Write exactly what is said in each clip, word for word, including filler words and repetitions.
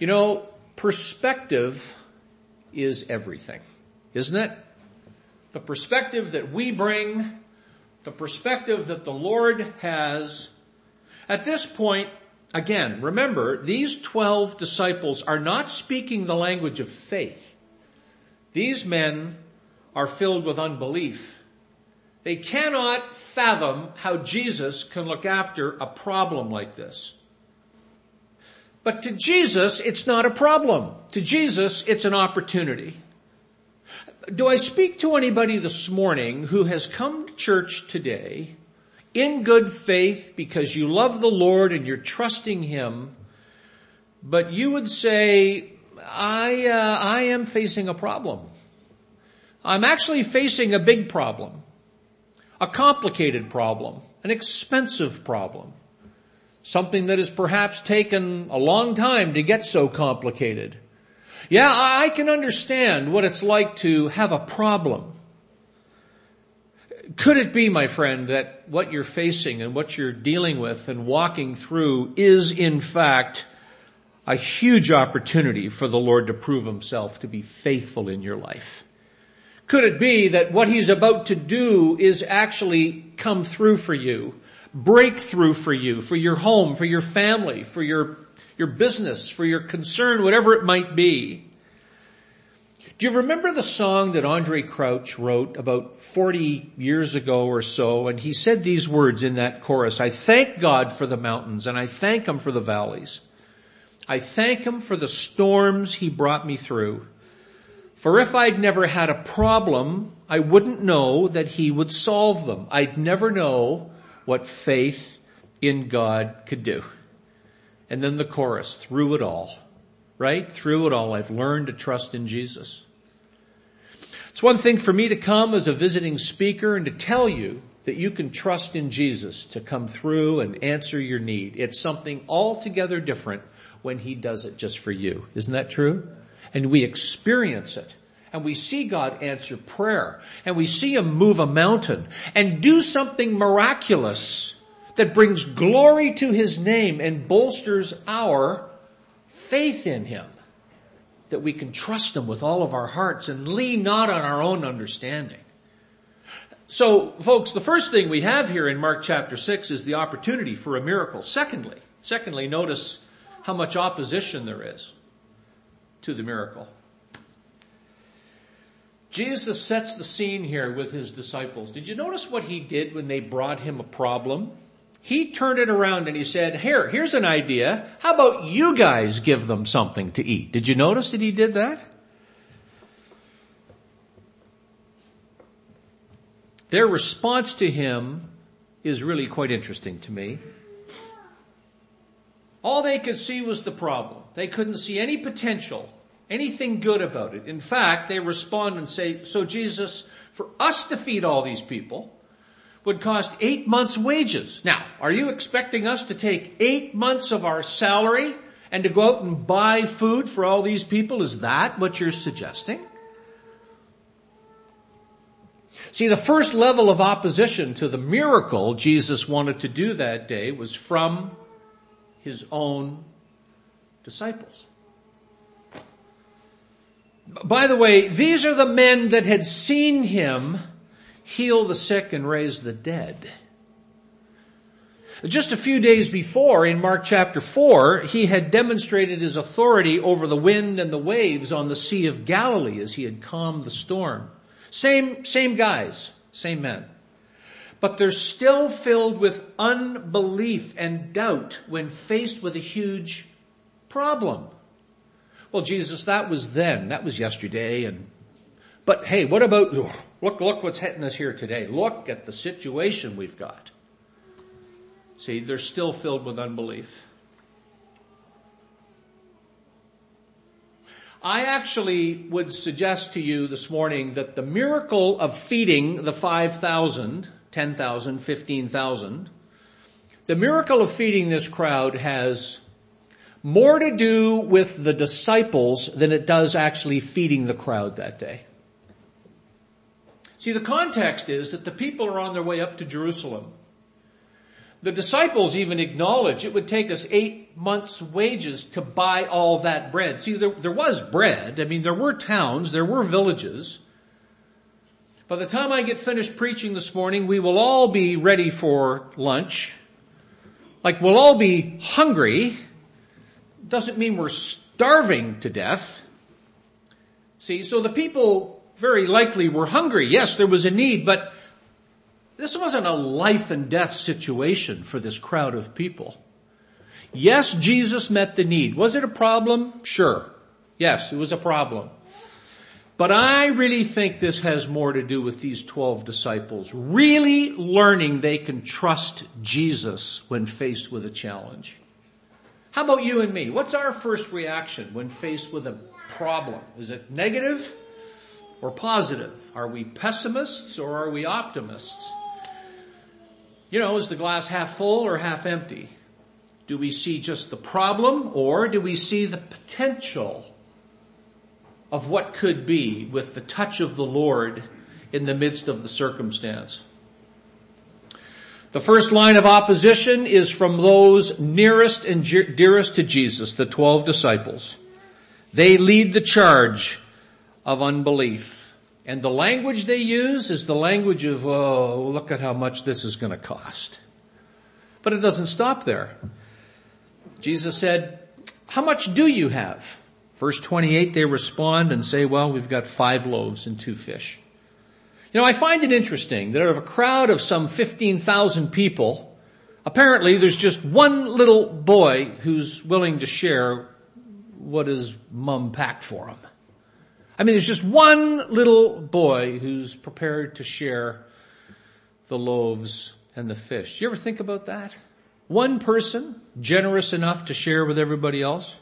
You know, perspective is everything, isn't it? The perspective that we bring, the perspective that the Lord has. At this point, again, remember, these twelve disciples are not speaking the language of faith. These men are filled with unbelief. They cannot fathom how Jesus can look after a problem like this. But to Jesus, it's not a problem. To Jesus, it's an opportunity. Do I speak to anybody this morning who has come to church today in good faith because you love the Lord and you're trusting Him, but you would say, I, uh, I am facing a problem. I'm actually facing a big problem, a complicated problem, an expensive problem, something that has perhaps taken a long time to get so complicated. Yeah, I can understand what it's like to have a problem. Could it be, my friend, that what you're facing and what you're dealing with and walking through is in fact a huge opportunity for the Lord to prove Himself to be faithful in your life? Could it be that what He's about to do is actually come through for you, break through for you, for your home, for your family, for your, your business, for your concern, whatever it might be? Do you remember the song that Andre Crouch wrote about forty years ago or so? And he said these words in that chorus: I thank God for the mountains and I thank Him for the valleys. I thank Him for the storms He brought me through. For if I'd never had a problem, I wouldn't know that He would solve them. I'd never know what faith in God could do. And then the chorus, through it all, right? Through it all, I've learned to trust in Jesus. It's one thing for me to come as a visiting speaker and to tell you that you can trust in Jesus to come through and answer your need. It's something altogether different when He does it just for you. Isn't that true? And we experience it. And we see God answer prayer. And we see Him move a mountain and do something miraculous that brings glory to His name and bolsters our faith in Him. That we can trust Him with all of our hearts and lean not on our own understanding. So, folks, the first thing we have here in Mark chapter six is the opportunity for a miracle. Secondly, secondly, notice how much opposition there is to the miracle. Jesus sets the scene here with His disciples. Did you notice what He did when they brought Him a problem? He turned it around and He said, here, here's an idea. How about you guys give them something to eat? Did you notice that He did that? Their response to Him is really quite interesting to me. All they could see was the problem. They couldn't see any potential, anything good about it. In fact, they respond and say, so Jesus, for us to feed all these people would cost eight months' wages. Now, are you expecting us to take eight months of our salary and to go out and buy food for all these people? Is that what you're suggesting? See, the first level of opposition to the miracle Jesus wanted to do that day was from His own disciples. By the way, these are the men that had seen Him heal the sick and raise the dead. Just a few days before, in Mark chapter four, He had demonstrated His authority over the wind and the waves on the Sea of Galilee as He had calmed the storm. Same, same guys, same men. But they're still filled with unbelief and doubt when faced with a huge problem. Well, Jesus, that was then. That was yesterday. And but hey, what about, look, look what's hitting us here today. Look at the situation we've got. See, they're still filled with unbelief. I actually would suggest to you this morning that the miracle of feeding the five thousand, ten thousand, fifteen thousand, the miracle of feeding this crowd has more to do with the disciples than it does actually feeding the crowd that day. See, the context is that the people are on their way up to Jerusalem. The disciples even acknowledge it would take us eight months' wages to buy all that bread. See, there, there was bread. I mean, there were towns, there were villages. By the time I get finished preaching this morning, we will all be ready for lunch. Like, we'll all be hungry. Doesn't mean we're starving to death. See, so the people very likely were hungry. Yes, there was a need, but this wasn't a life and death situation for this crowd of people. Yes, Jesus met the need. Was it a problem? Sure. Yes, it was a problem. But I really think this has more to do with these twelve disciples really learning they can trust Jesus when faced with a challenge. How about you and me? What's our first reaction when faced with a problem? Is it negative or positive? Are we pessimists or are we optimists? You know, is the glass half full or half empty? Do we see just the problem or do we see the potential of what could be with the touch of the Lord in the midst of the circumstance? The first line of opposition is from those nearest and dearest to Jesus, the twelve disciples. They lead the charge of unbelief. And the language they use is the language of, oh, look at how much this is going to cost. But it doesn't stop there. Jesus said, how much do you have? Verse twenty-eight, they respond and say, well, we've got five loaves and two fish. You know, I find it interesting that out of a crowd of some fifteen thousand people, apparently there's just one little boy who's willing to share what his mom packed for him. I mean, there's just one little boy who's prepared to share the loaves and the fish. You ever think about that? One person generous enough to share with everybody else?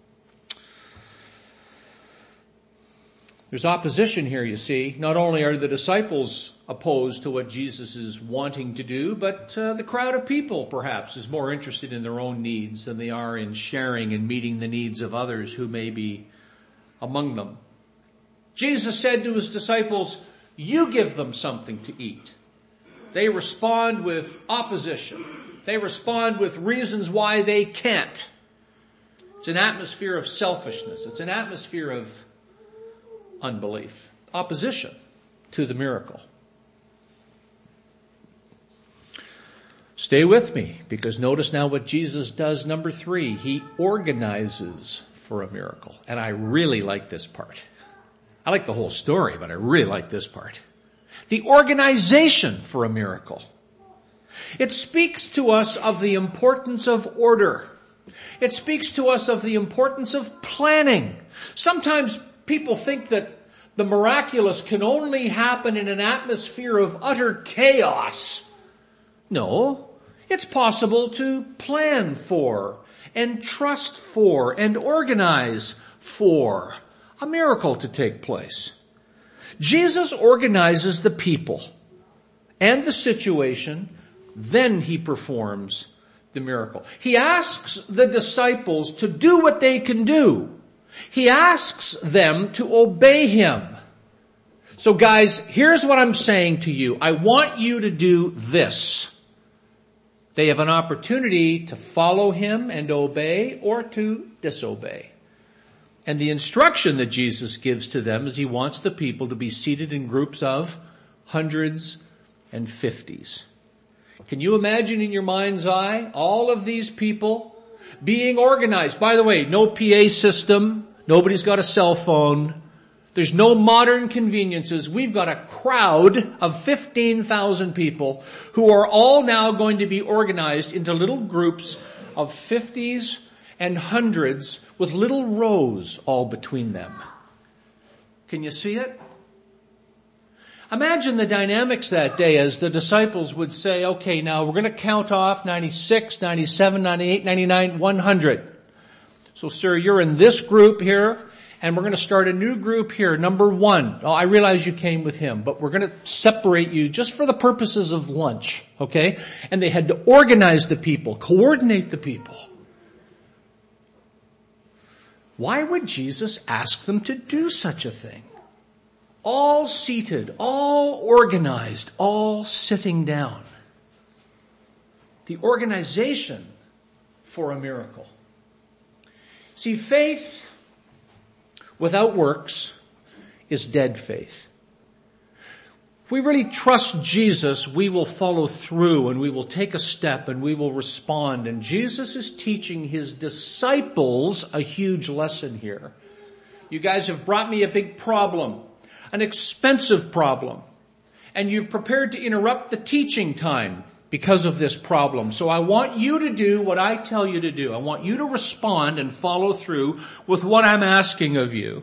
There's opposition here, you see. Not only are the disciples opposed to what Jesus is wanting to do, but uh, the crowd of people, perhaps, is more interested in their own needs than they are in sharing and meeting the needs of others who may be among them. Jesus said to his disciples, you give them something to eat. They respond with opposition. They respond with reasons why they can't. It's an atmosphere of selfishness. It's an atmosphere of unbelief. Opposition to the miracle. Stay with me, because notice now what Jesus does, number three. He organizes for a miracle. And I really like this part. I like the whole story, but I really like this part. The organization for a miracle. It speaks to us of the importance of order. It speaks to us of the importance of planning. Sometimes people think that the miraculous can only happen in an atmosphere of utter chaos. No, it's possible to plan for and trust for and organize for a miracle to take place. Jesus organizes the people and the situation, then he performs the miracle. He asks the disciples to do what they can do. He asks them to obey him. So guys, here's what I'm saying to you. I want you to do this. They have an opportunity to follow him and obey or to disobey. And the instruction that Jesus gives to them is he wants the people to be seated in groups of hundreds and fifties. Can you imagine in your mind's eye all of these people being organized? By the way, no P A system. Nobody's got a cell phone. There's no modern conveniences. We've got a crowd of fifteen thousand people who are all now going to be organized into little groups of fifties and hundreds with little rows all between them. Can you see it? Imagine the dynamics that day as the disciples would say, okay, now we're going to count off ninety-six, ninety-seven, ninety-eight, ninety-nine, one hundred. So sir, you're in this group here, and we're going to start a new group here, number one. Oh, I realize you came with him, but we're going to separate you just for the purposes of lunch, okay? And they had to organize the people, coordinate the people. Why would Jesus ask them to do such a thing? All seated, all organized, all sitting down. the organization for a miracle. See, faith without works is dead faith. If we really trust Jesus, we will follow through and we will take a step and we will respond. And Jesus is teaching his disciples a huge lesson here. You guys have brought me a big problem, an expensive problem, and you've prepared to interrupt the teaching time because of this problem. So I want you to do what I tell you to do. I want you to respond and follow through with what I'm asking of you.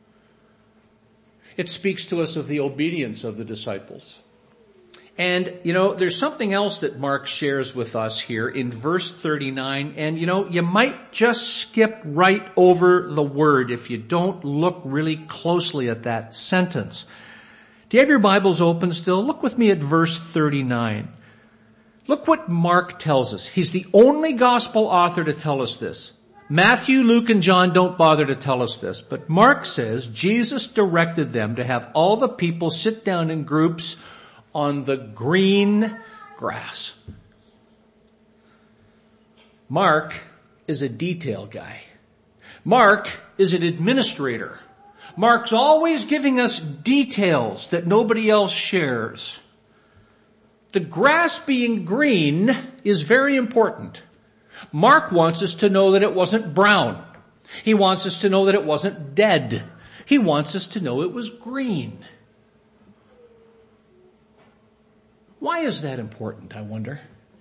It speaks to us of the obedience of the disciples. And, you know, there's something else that Mark shares with us here in verse thirty-nine. And, you know, you might just skip right over the word if you don't look really closely at that sentence. Do you have your Bibles open still? Look with me at verse thirty-nine. Look what Mark tells us. He's the only gospel author to tell us this. Matthew, Luke, and John don't bother to tell us this, but Mark says Jesus directed them to have all the people sit down in groups on the green grass. Mark is a detail guy. Mark is an administrator. Mark's always giving us details that nobody else shares. The grass being green is very important. Mark wants us to know that it wasn't brown. He wants us to know that it wasn't dead. He wants us to know it was green. Why is that important, I wonder?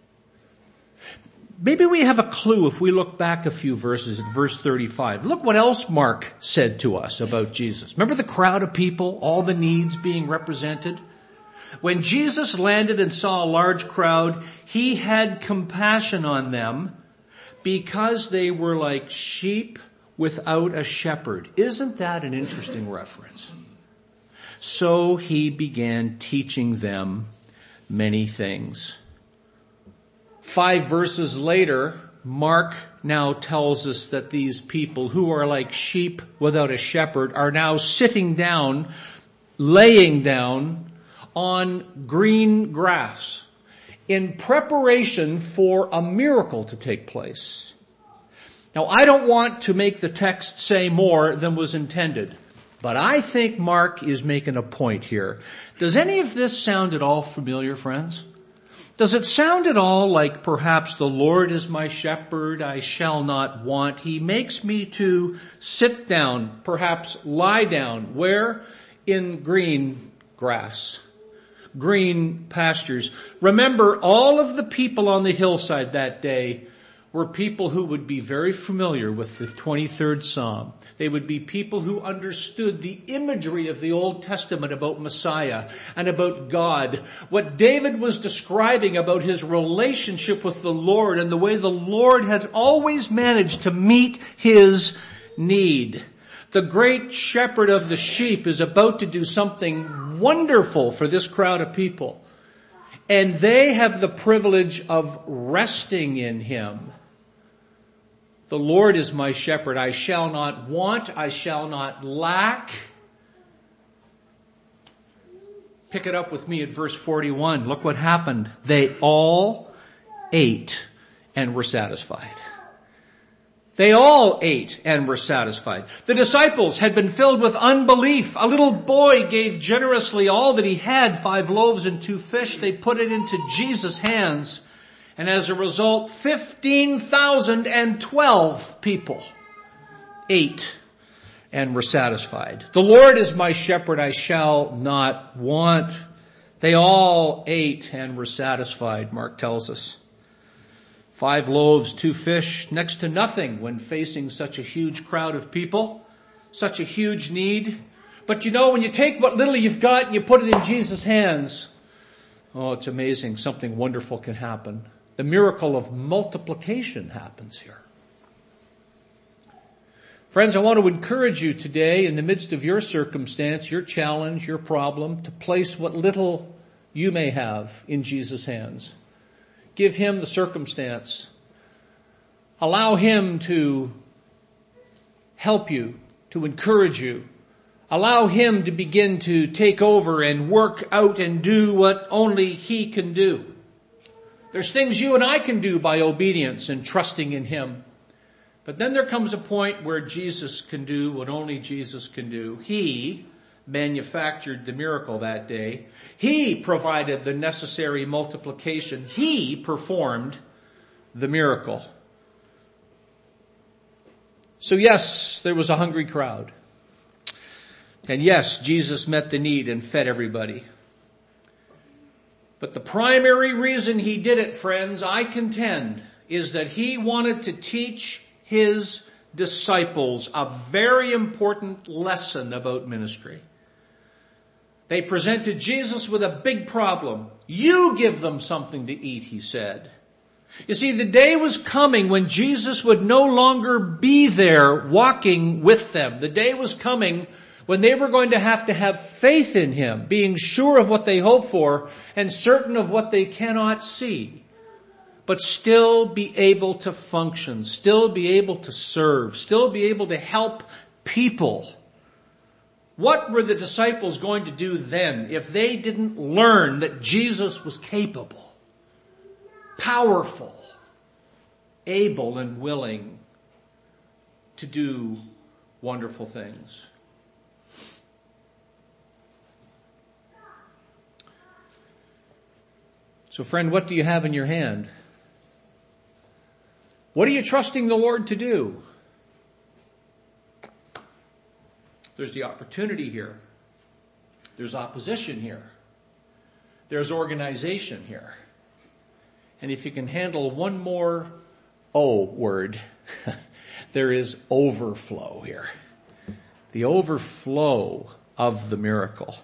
Maybe we have a clue if we look back a few verses at verse thirty-five. Look what else Mark said to us about Jesus. Remember the crowd of people, all the needs being represented? When Jesus landed and saw a large crowd, he had compassion on them because they were like sheep without a shepherd. Isn't that an interesting reference? So he began teaching them many things. Five verses later, Mark now tells us that these people who are like sheep without a shepherd are now sitting down, laying down on green grass in preparation for a miracle to take place. Now, I don't want to make the text say more than was intended, but I think Mark is making a point here. Does any of this sound at all familiar, friends? Does it sound at all like perhaps the Lord is my shepherd, I shall not want? He makes me to sit down, perhaps lie down. Where? In green grass. Green pastures. Remember, all of the people on the hillside that day were people who would be very familiar with the twenty-third Psalm. They would be people who understood the imagery of the Old Testament about Messiah and about God. What David was describing about his relationship with the Lord and the way the Lord had always managed to meet his need. The great shepherd of the sheep is about to do something wonderful for this crowd of people. And they have the privilege of resting in him. The Lord is my shepherd. I shall not want. I shall not lack. Pick it up with me at verse forty-one. Look what happened. They all ate and were satisfied. They all ate and were satisfied. The disciples had been filled with unbelief. A little boy gave generously all that he had, five loaves and two fish. They put it into Jesus' hands. And as a result, fifteen thousand twelve people ate and were satisfied. The Lord is my shepherd, I shall not want. They all ate and were satisfied, Mark tells us. Five loaves, two fish, next to nothing when facing such a huge crowd of people, such a huge need. But you know, when you take what little you've got and you put it in Jesus' hands, oh, it's amazing. Something wonderful can happen. The miracle of multiplication happens here. Friends, I want to encourage you today in the midst of your circumstance, your challenge, your problem, to place what little you may have in Jesus' hands. Give him the circumstance. Allow him to help you, to encourage you. Allow him to begin to take over and work out and do what only he can do. There's things you and I can do by obedience and trusting in Him. But then there comes a point where Jesus can do what only Jesus can do. He manufactured the miracle that day. He provided the necessary multiplication. He performed the miracle. So yes, there was a hungry crowd. And yes, Jesus met the need and fed everybody. But the primary reason He did it, friends, I contend, is that He wanted to teach His disciples a very important lesson about ministry. They presented Jesus with a big problem. You give them something to eat, He said. You see, the day was coming when Jesus would no longer be there walking with them. The day was coming when they were going to have to have faith in Him, being sure of what they hope for and certain of what they cannot see, but still be able to function, still be able to serve, still be able to help people. What were the disciples going to do then if they didn't learn that Jesus was capable, powerful, able and willing to do wonderful things? So friend, what do you have in your hand? What are you trusting the Lord to do? There's the opportunity here. There's opposition here. There's organization here. And if you can handle one more O word, there is overflow here. The overflow of the miracle.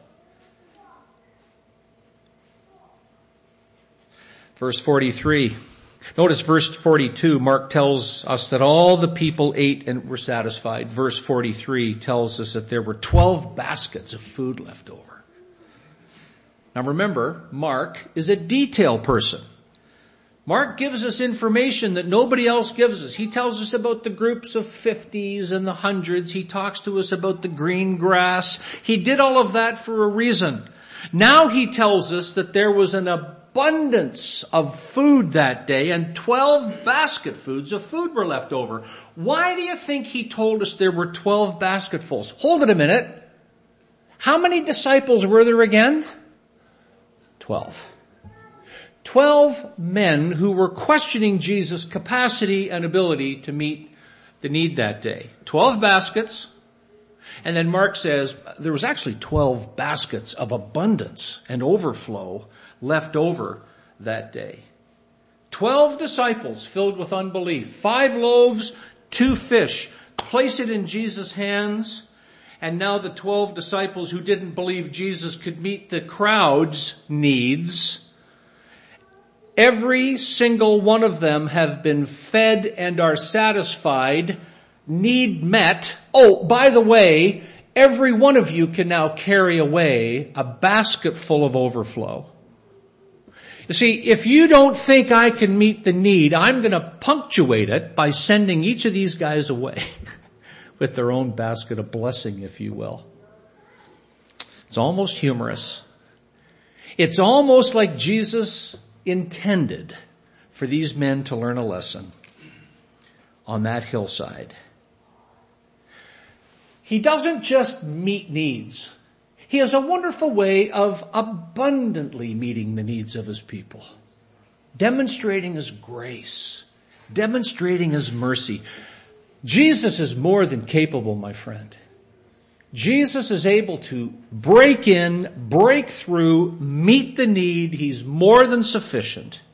Verse forty-three. Notice verse forty-two, Mark tells us that all the people ate and were satisfied. Verse forty-three tells us that there were twelve baskets of food left over. Now remember, Mark is a detail person. Mark gives us information that nobody else gives us. He tells us about the groups of fifties and the hundreds. He talks to us about the green grass. He did all of that for a reason. Now he tells us that there was an abundance of food that day and twelve basketfuls of food were left over. Why do you think he told us there were twelve basketfuls? Hold it a minute. How many disciples were there again? Twelve. Twelve men who were questioning Jesus' capacity and ability to meet the need that day. Twelve baskets. And then Mark says there was actually twelve baskets of abundance and overflow left over that day. Twelve disciples filled with unbelief. Five loaves, two fish. Place it in Jesus' hands. And now the twelve disciples who didn't believe Jesus could meet the crowd's needs, every single one of them have been fed and are satisfied, need met. Oh, by the way, every one of you can now carry away a basket full of overflow. You see, if you don't think I can meet the need, I'm going to punctuate it by sending each of these guys away with their own basket of blessing, if you will. It's almost humorous. It's almost like Jesus intended for these men to learn a lesson on that hillside. He doesn't just meet needs. He has a wonderful way of abundantly meeting the needs of His people, demonstrating His grace, demonstrating His mercy. Jesus is more than capable, my friend. Jesus is able to break in, break through, meet the need. He's more than sufficient.